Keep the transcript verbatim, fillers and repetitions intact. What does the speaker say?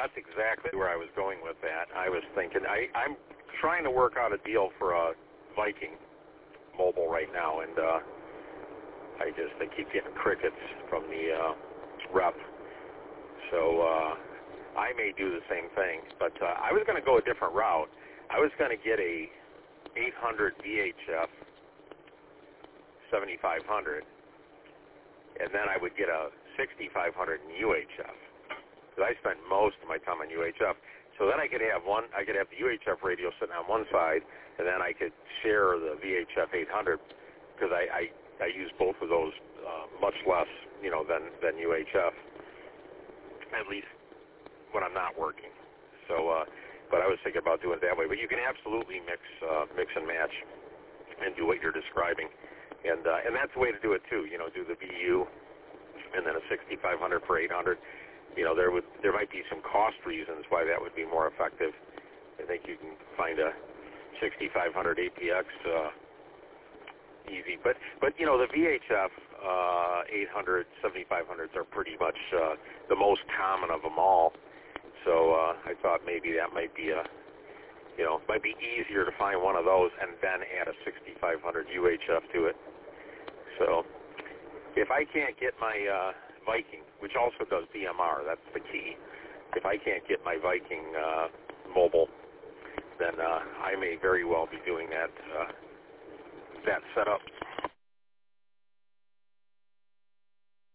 that's exactly where I was going with that. I was thinking, I, I'm trying to work out a deal for a Viking mobile right now, and uh, I just I keep getting crickets from the uh, rep. So uh, I may do the same thing, but uh, I was going to go a different route. I was going to get a eight hundred V H F seventy-five hundred, and then I would get a sixty-five hundred in U H F. Because I spent most of my time on U H F. So then I could have one. I could have the U H F radio sitting on one side, and then I could share the V H F eight hundred because I, I I use both of those uh, much less, you know, than than U H F. At least when I'm not working. So, uh, but I was thinking about doing it that way. But you can absolutely mix uh, mix and match and do what you're describing, and uh, and that's the way to do it too. You know, do the V U and then a sixty-five hundred for eight hundred. You know, there would there might be some cost reasons why that would be more effective. I think you can find a sixty-five hundred A P X uh, easy, but but you know the V H F uh, eight hundred, seventy-five hundreds are pretty much uh, the most common of them all. So uh, I thought maybe that might be a you know might be easier to find one of those and then add a sixty-five hundred U H F to it. So if I can't get my uh, Viking, which also does D M R, that's the key. If I can't get my Viking uh, mobile, then uh, I may very well be doing that uh, that setup